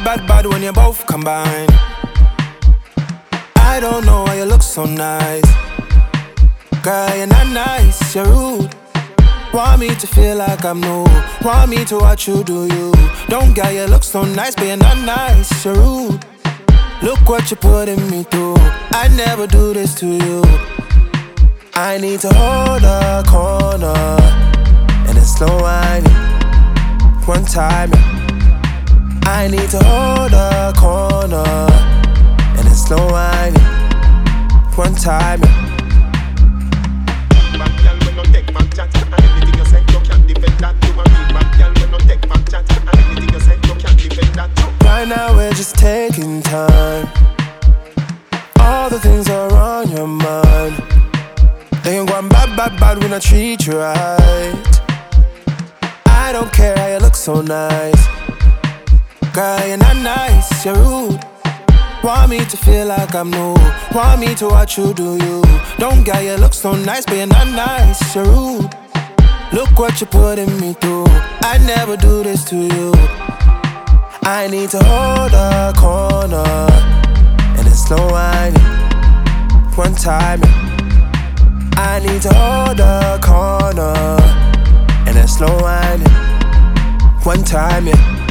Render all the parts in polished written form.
bad when you both combine. I don't know why you look so nice. Girl, you're not nice, you're rude. Want me to feel like I'm new. Want me to watch you do you. Don't girl, you look so nice, but you're not nice, you're rude. Look what you're putting me through. I never do this to you. I need to hold a corner and it's slow whining. One time, I need to hold a corner and it's slow whining. One time, bad girl when no take back chat. And anything you say, you can't defend that. You a real bad girl when no take back chat. And anything you say, you can't defend that. Right now we're just taking time. All the things are on your mind. Then you go bad when I treat you right. I don't care how you look so nice. Girl, you're not nice, you're rude. Want me to feel like I'm new. Want me to watch you do you. Don't girl, you look so nice, but you're not nice, you're rude. Look what you're putting me through. I never do this to you. I need to hold a corner and it's slow whining. One time, I need to hold a corner and it's slow whining. One time,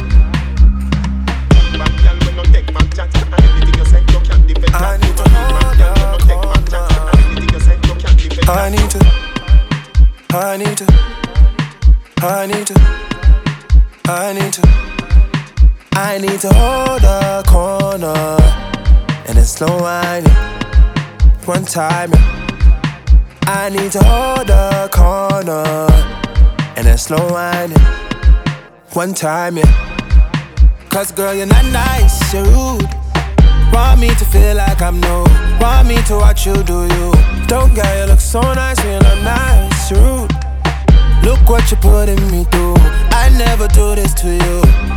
bad girl when no take back chat. And anything you say, you can't defend that. I need to hold a corner. I need to hold a corner and it's slow whining. One time, I need to hold a corner and it's slow whining. One time, cause girl, you're not nice, you're rude. Want me to feel like I'm new. Want me to watch you do you. Don't girl, you look so nice when you're not nice, you're rude. Look what you're putting me through. I never do this to you.